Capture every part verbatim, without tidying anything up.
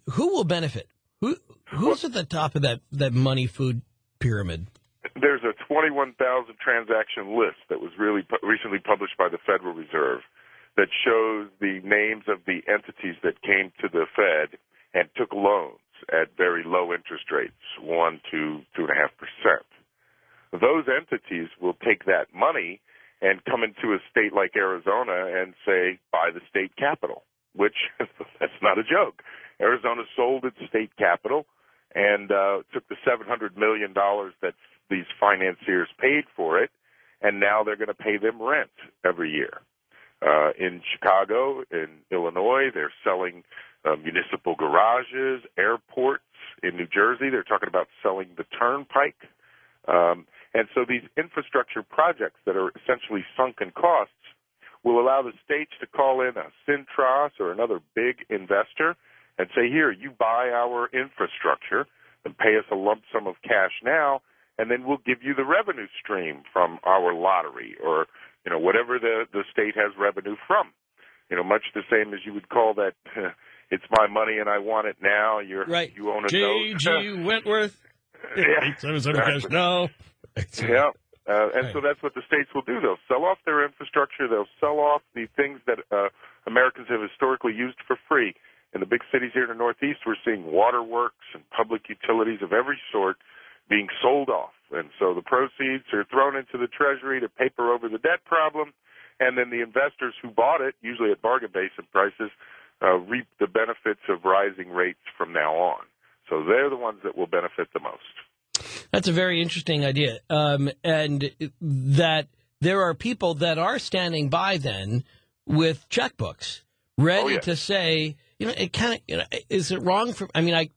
who will benefit? Who Who's well, at the top of that, that money food pyramid? There's a twenty-one thousand transaction list that was really pu- recently published by the Federal Reserve that shows the names of the entities that came to the Fed and took loans at very low interest rates, one, two, two and a half percent. Those entities will take that money and come into a state like Arizona and say, buy the state capital, which that's not a joke. Arizona sold its state capital and uh, took the seven hundred million dollars that these financiers paid for it, and now they're going to pay them rent every year. Uh, in Chicago, in Illinois, they're selling uh, municipal garages, airports. In New Jersey, they're talking about selling the turnpike. Um, and so these infrastructure projects that are essentially sunken costs will allow the states to call in a Cintas or another big investor and say, here, you buy our infrastructure and pay us a lump sum of cash now, and then we'll give you the revenue stream from our lottery or, you know, whatever the, the state has revenue from. You know, much the same as you would call that, uh, it's my money and I want it now. You're, right. You own a J G Wentworth. Yeah, exactly. No. Yeah. Uh, and right. So that's what the states will do. They'll sell off their infrastructure. They'll sell off the things that uh, Americans have historically used for free. In the big cities here in the Northeast, we're seeing waterworks and public utilities of every sort being sold off. And so the proceeds are thrown into the Treasury to paper over the debt problem, and then the investors who bought it, usually at bargain basement prices, uh, reap the benefits of rising rates from now on. So they're the ones that will benefit the most. That's a very interesting idea. Um, and that there are people that are standing by then with checkbooks ready oh, yeah. to say, you know, it kind of, you know, is it wrong for, I mean, I,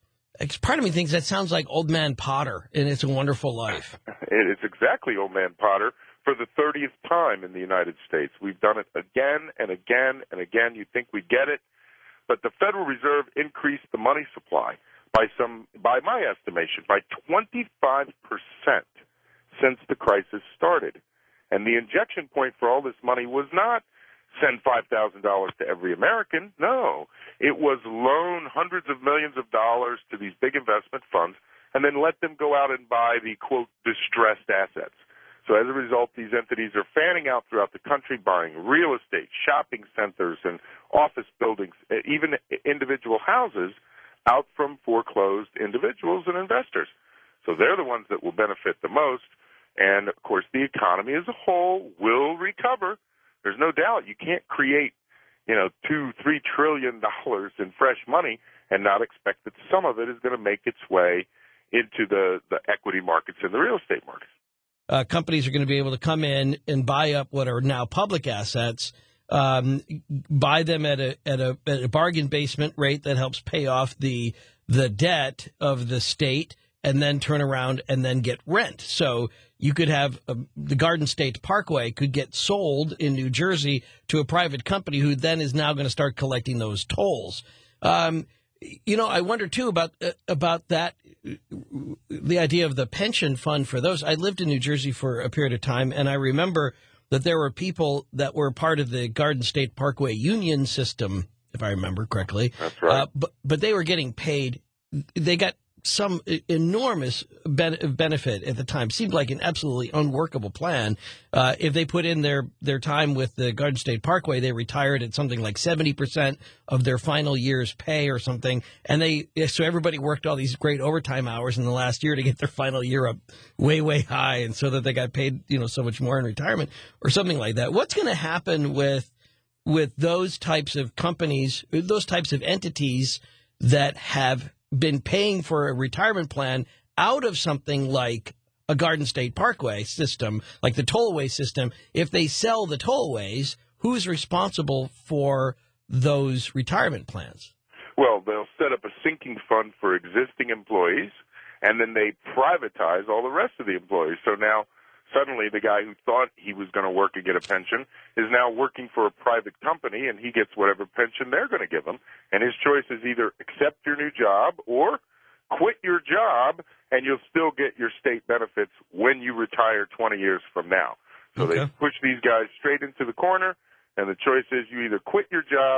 part of me thinks that sounds like Old Man Potter in It's a Wonderful Life. It's exactly Old Man Potter for the thirtieth time in the United States. We've done it again and again and again. You'd think we'd get it. But the Federal Reserve increased the money supply by some, by my estimation, by twenty-five percent since the crisis started. And the injection point for all this money was not send five thousand dollars to every American. No, it was loan hundreds of millions of dollars to these big investment funds and then let them go out and buy the, quote, distressed assets. So as a result, these entities are fanning out throughout the country, buying real estate, shopping centers, and office buildings, even individual houses, out from foreclosed individuals and investors. So they're the ones that will benefit the most. And, of course, the economy as a whole will recover. There's no doubt you can't create, you know, two, three trillion dollars in fresh money and not expect that some of it is going to make its way into the, the equity markets and the real estate markets. Uh, companies are going to be able to come in and buy up what are now public assets, um, buy them at a at a, at a bargain basement rate that helps pay off the the debt of the state, and then turn around and then get rent. So you could have a, the Garden State Parkway could get sold in New Jersey to a private company who then is now going to start collecting those tolls. Um, you know, I wonder, too, about uh, about that, the idea of the pension fund for those. I lived in New Jersey for a period of time, and I remember that there were people that were part of the Garden State Parkway union system, if I remember correctly. That's right. Uh, but, but they were getting paid. They got some enormous ben- benefit at the time. Seemed like an absolutely unworkable plan. Uh, if they put in their, their time with the Garden State Parkway, they retired at something like seventy percent of their final year's pay or something. And they, so everybody worked all these great overtime hours in the last year to get their final year up way, way high. And so that they got paid, you know, so much more in retirement or something like that. What's going to happen with, with those types of companies, those types of entities that have been paying for a retirement plan out of something like a Garden State Parkway system, like the tollway system? If they sell the tollways, who's responsible for those retirement plans? Well, they'll set up a sinking fund for existing employees, and then they privatize all the rest of the employees. So now suddenly the guy who thought he was going to work and get a pension is now working for a private company, and he gets whatever pension they're going to give him. And his choice is either accept your new job or quit your job, and you'll still get your state benefits when you retire twenty years from now. So okay. They push these guys straight into the corner, and the choice is you either quit your job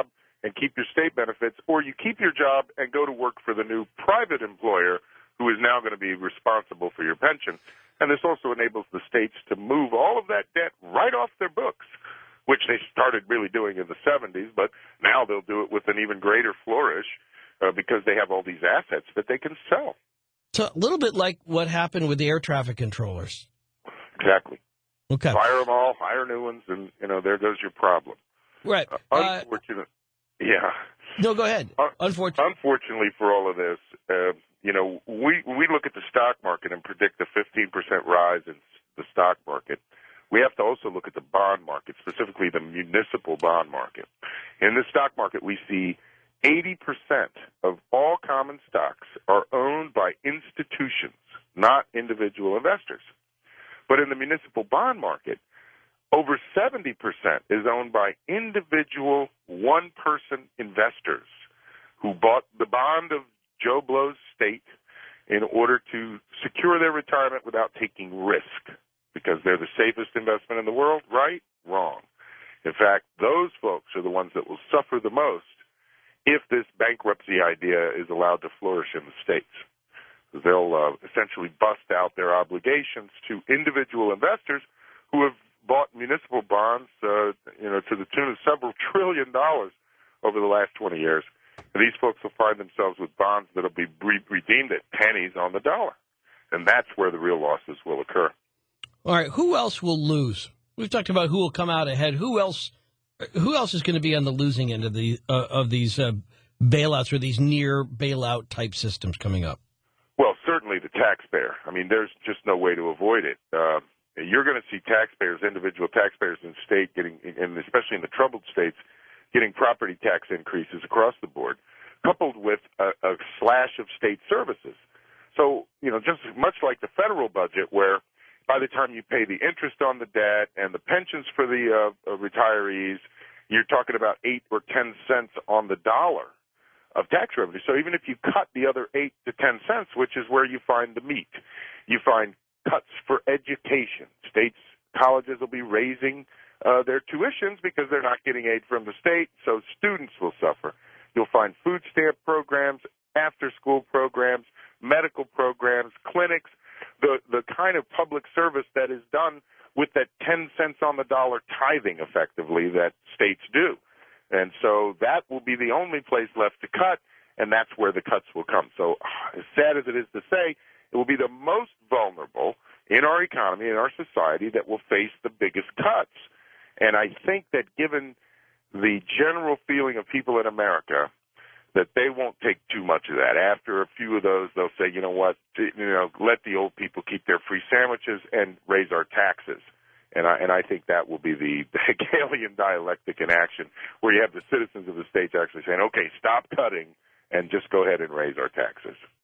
and keep your state benefits, or you keep your job and go to work for the new private employer who is now going to be responsible for your pension. And this also enables the states to move all of that debt right off their books, which they started really doing in the seventies, but now they'll do it with an even greater flourish uh, because they have all these assets that they can sell. So a little bit like what happened with the air traffic controllers. Exactly. Okay. Fire them all, hire new ones, and, you know, there goes your problem. Right. Uh, Uh, unfortunately, yeah. no, go ahead. Uh, Unfortunately. Unfortunately for all of this, uh, you know, we, we look at the stock market and predict a fifteen percent rise in the stock market. We have to also look at the bond market, specifically the municipal bond market. In the stock market, we see eighty percent of all common stocks are owned by institutions, not individual investors. But in the municipal bond market, over seventy percent is owned by individual one-person investors who bought the bond of Joe Blow's state in order to secure their retirement without taking risk, because they're the safest investment in the world, right? Wrong. In fact, those folks are the ones that will suffer the most if this bankruptcy idea is allowed to flourish in the states. They'll uh, essentially bust out their obligations to individual investors who have bought municipal bonds, uh, you know, to the tune of several trillion dollars over the last twenty years. And these folks will find themselves with bonds that will be re- redeemed at pennies on the dollar. And that's where the real losses will occur. All right. Who else will lose? We've talked about who will come out ahead. Who else? Who else is going to be on the losing end of the uh, of these uh, bailouts or these near bailout type systems coming up? Well, certainly the taxpayer. I mean, there's just no way to avoid it. Uh, you're going to see taxpayers, individual taxpayers in the state getting, and especially in the troubled states, getting property tax increases across the board, coupled with a, a slash of state services. So, you know, just much like the federal budget, where by the time you pay the interest on the debt and the pensions for the uh, uh, retirees, you're talking about eight or ten cents on the dollar of tax revenue. So even if you cut the other eight to ten cents, which is where you find the meat, you find cuts for education. States, colleges will be raising uh, their tuitions because they're not getting aid from the state, so students will suffer. You'll find food stamp programs, after-school programs, medical programs, clinics, the the kind of public service that is done with that ten cents on the dollar tithing, effectively, that states do. And so that will be the only place left to cut, and that's where the cuts will come. So as sad as it is to say, it will be the most vulnerable in our economy, in our society, that will face the biggest cuts. And I think that given the general feeling of people in America, that they won't take too much of that. After a few of those, they'll say, you know what, you know, let the old people keep their free sandwiches and raise our taxes. And I, and I think that will be the, the Hegelian dialectic in action, where you have the citizens of the states actually saying, okay, stop cutting and just go ahead and raise our taxes.